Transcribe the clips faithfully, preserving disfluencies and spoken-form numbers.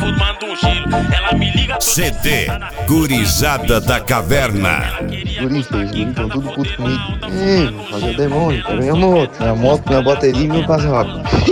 fumando um gelo. Ela me liga C D Gurizada da Caverna. Guri, os guris estão tudo puto comigo. Ei, vou fazer o demônio, quero minha moto. Minha moto, minha bateria e meu casaco.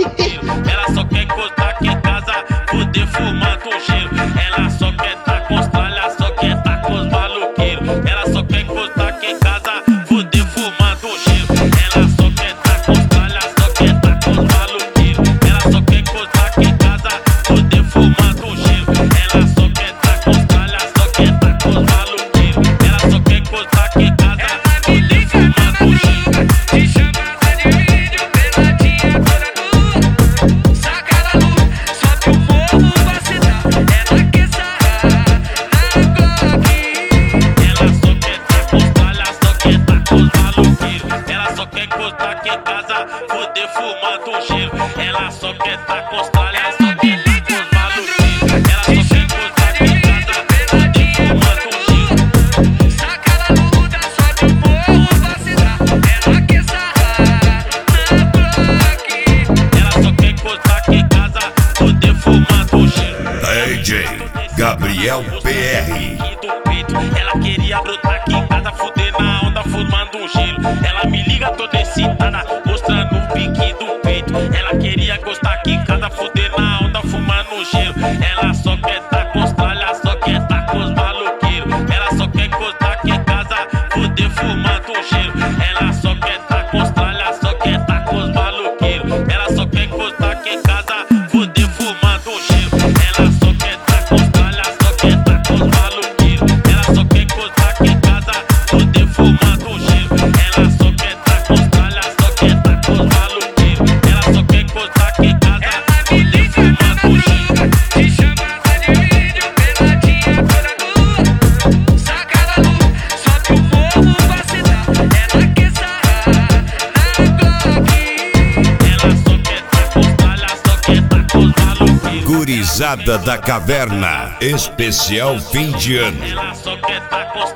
Ela só quer encostar aqui em casa, poder fumando um gelo. Ela só quer tá com os tralhas, só quer tá com os maloqueiros. Ela só quer encostar aqui em casa, poder fumando um gelo. Ela só quer tá com os tralhas, só quer tá com os maloqueiros. Ela só quer encostar aqui em casa, poder fumando um gelo. Ela só quer tá com os tralhas, só quer tá com os maloqueiros. Ela só quer encostar aqui em casa, poder fumando um gelo. De chamada de vídeo, peladinha toda nua. Saca da luz, sobe o fogo pra cidade. Ela quer sarrar na Glock. Ela só quer tá com os tralhas, só quer tá com os maloqueiros. Ela só quer encostar aqui em casa, poder fumando um gelo. Ela só quer tá com os tralhas, só quer tá com os maloqueiros. Ela só quer encostar aqui em casa, poder fumando um gelo. Saca da luta, sobe o fogo pra cidade. Ela quer sarrar na Glock. Ela só quer encostar aqui em casa, poder fumando um gelo. D J Gabriel P R. Do peito. Ela queria brotar aqui em casa, fuder na onda, fumando um gelo. Ela me liga toda excitada, mostrando o pique do peito. Ela queria gostar aqui em casa, fuder na onda, fumando um gelo. Ela só quer tá com os tralhas, só quer tá com os maloqueiros. Ela só quer gostar aqui em casa, fuder fumando um gelo. Ela só quer tá com os tralhas, só quer tá com os maloqueiros. Ela só quer gostar aqui em casa, fuder fumando um gelo. Ela só quer tá com os tralhas, só quer tá com os maloqueiros. Ela só quer gostar aqui em casa, fuder fumando um gelo. Ela só quer tá com os tralhas, só quer tá com os maloqueiros. Ela só quer gostar aqui em casa, fuder fumando um gelo. De chamada de vídeo, peladinha toda nua. Saca da luz, sobe o fogo pra cidade. Ela quer sarrar na Glock. Ela só quer tá com os tralhas, só quer tá com os maloqueiros. Gurizada da Caverna. Especial fim de ano. Ela só quer tá com os